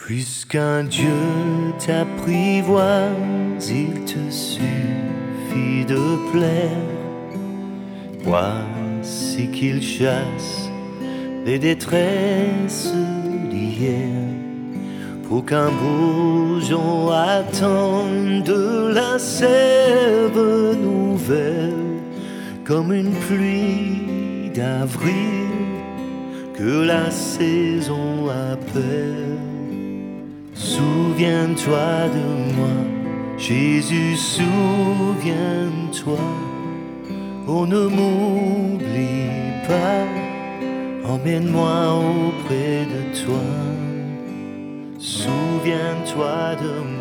Plus qu'un Dieu t'apprivoise, il te suffit de plaire. Voici qu'il chasse les détresses d'hier, pour qu'un bourgeon attende de la sève nouvelle, comme une pluie d'avril que la saison appelle. Souviens-toi de moi, Jésus, souviens-toi. Oh, ne m'oublie pas, emmène-moi auprès de toi. Souviens-toi de